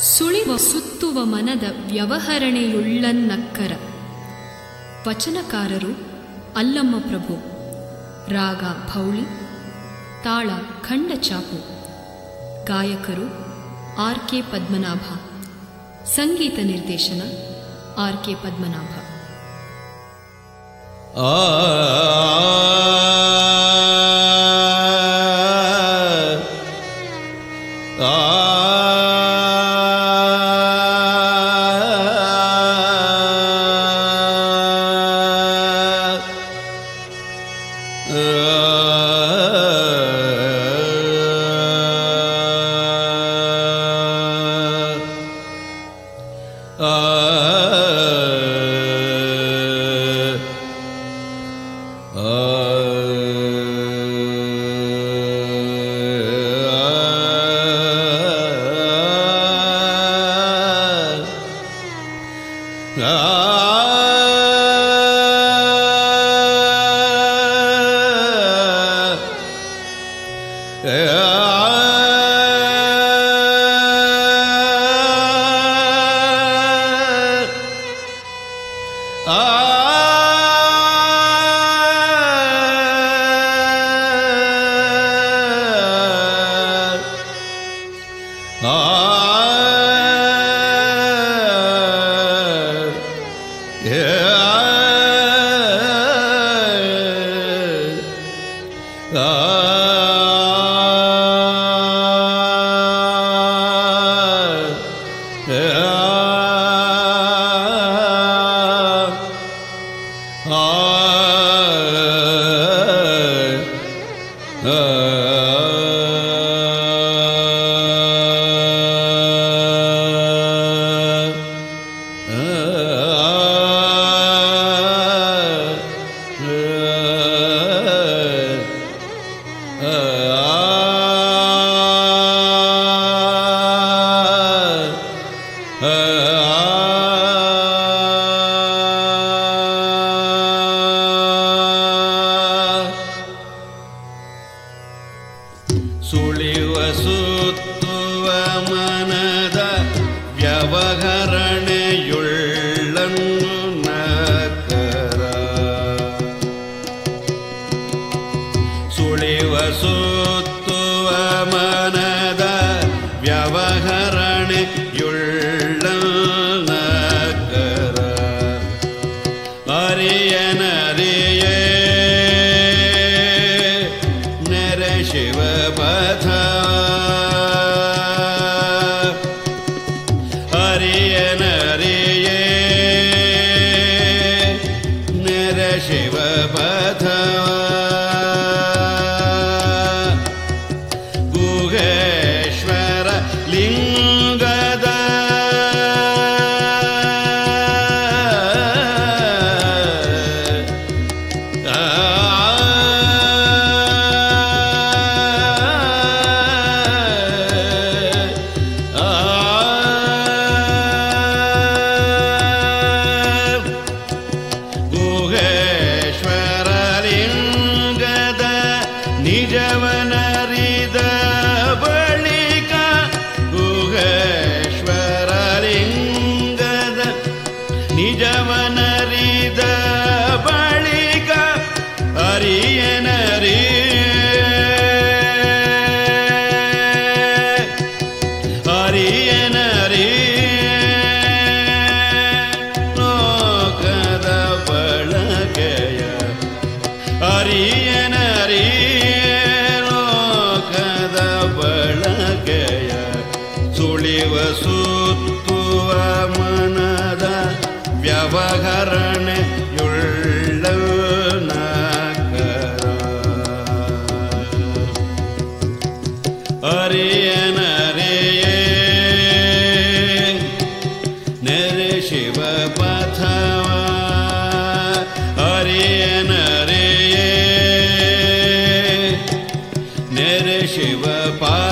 ಸುಳಿವ ಸುತ್ತುವ ಮನದ ವ್ಯವಹರಣೆಯುಳ್ಳನ್ನಕ್ಕರ. ವಚನಕಾರರು ಅಲ್ಲಮ್ಮ ಪ್ರಭು. ರಾಗ ಭೌಳಿ, ತಾಳ ಖಂಡ ಚಾಪು. ಗಾಯಕರು ಆರ್.ಕೆ. ಪದ್ಮನಾಭ. ಸಂಗೀತ ನಿರ್ದೇಶನ ಆರ್.ಕೆ. ಪದ್ಮನಾಭ. ಸುಳಿವ ಸುತ್ತುವ ಮನದ ವ್ಯವಹರಣೆಯುಳ್ಳನ್ನಕ್ಕರ. ಸುಳಿವ ಸುತ್ತುವ ಮನದ ವ್ಯವಹರಣೆಯುಳ್ಳನ್ನಕ್ಕರ. ಅರಿಯನರಿಯೇ ನೆರೆ ಶಿವಪಥ. ಅರಿಯನರಿಯೇ ನೆರೆ ಶಿವಪಥ. ಗುಹೇಶ್ವರ ಲಿಂಗದ ನಿಜವನರಿದ ಬಳಿಕ. ಗುಹೇಶ್ವರ ಲಿಂಗದ ನಿಜವನರಿದ ಬಳಿಕ. ಅರಿಯನರಿ ಲೋಕದ ಬಳಕೆಯ. ಅರಿಯನರಿ ಲೋಕದ ಬಳಕೆಯ. ಸುಳಿವ ಸುತ್ತುವ ಮನದ ವ್ಯವಹರಣೆಯುಳ್ಳನ್ನಕ್ಕರ. ಅರಿಯನರಿಯೇ ನೆರೆ ಶಿವಪಥವ. ಅರಿಯನರಿಯೇ ನೆರೆ ಶಿವಪಥ.